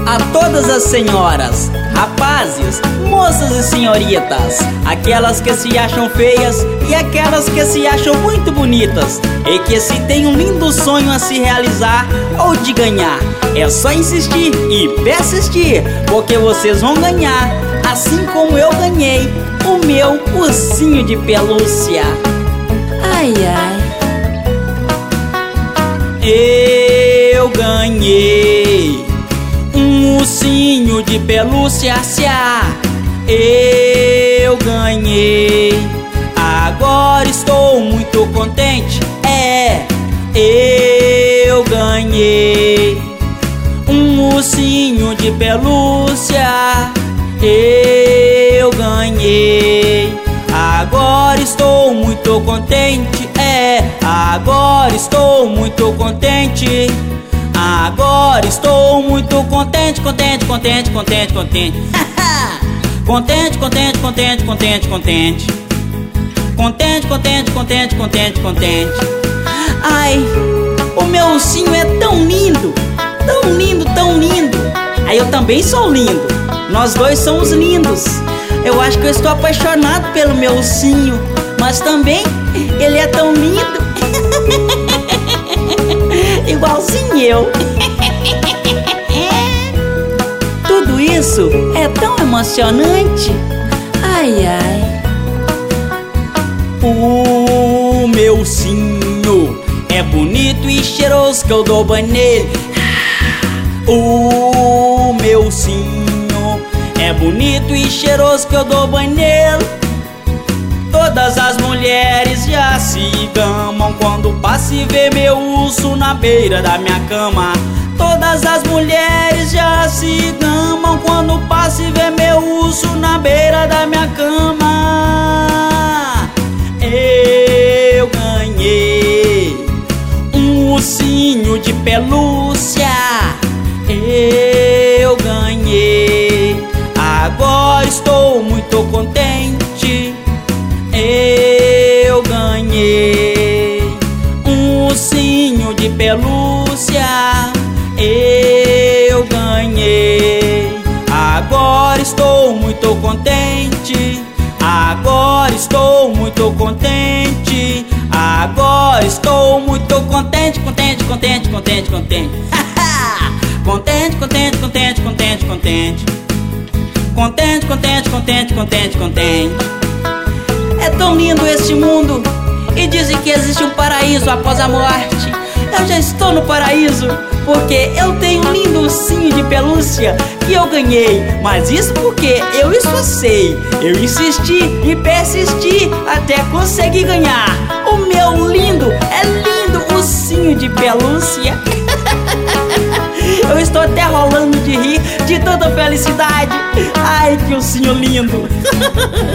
A todas as senhoras, rapazes, moças e senhoritas, aquelas que se acham feias e aquelas que se acham muito bonitas, e que se tem um lindo sonho a se realizar ou de ganhar, é só insistir e persistir, porque vocês vão ganhar, assim como eu ganhei o meu ursinho de pelúcia. Ai, ai. Eu ganhei um ursinho de pelúcia, eu ganhei. Agora estou muito contente, eu ganhei um ursinho de pelúcia, eu ganhei. Agora estou muito contente, agora estou muito contente. Agora estou muito contente, contente, contente, contente, contente. Contente, contente, contente, contente, contente. Contente, contente, contente, contente, contente. Ai, o meu ursinho é tão lindo, tão lindo, tão lindo. Aí eu também sou lindo, nós dois somos lindos. Eu acho que eu estou apaixonado pelo meu ursinho, mas também ele é tão lindo. Igualzinho eu. Tudo isso é tão emocionante. Ai, ai. O meu ursinho é bonito e cheiroso que eu dou banho nele. O meu ursinho é bonito e cheiroso que eu dou banho nele. Todas as mulheres já se gamam quando passa e vê meu urso na beira da minha cama. Todas as mulheres já se gamam quando passa e vê meu urso na beira da minha cama. Eu ganhei um ursinho de pelúcia, eu ganhei. Agora estou muito contente, eu ganhei um ursinho de pelúcia, eu ganhei. Agora estou muito contente, agora estou muito contente. Agora estou muito contente, contente, contente, contente, contente. Contente, contente, contente, contente, contente. Contente, contente, contente, contente, contente. É tão lindo este mundo, e dizem que existe um paraíso após a morte. Eu já estou no paraíso, porque eu tenho um lindo ursinho de pelúcia que eu ganhei. Mas isso porque eu esforcei, eu insisti e persisti até conseguir ganhar o meu lindo ursinho de pelúcia. Eu estou até rolando de rir de tanta felicidade. Ai, que ursinho lindo.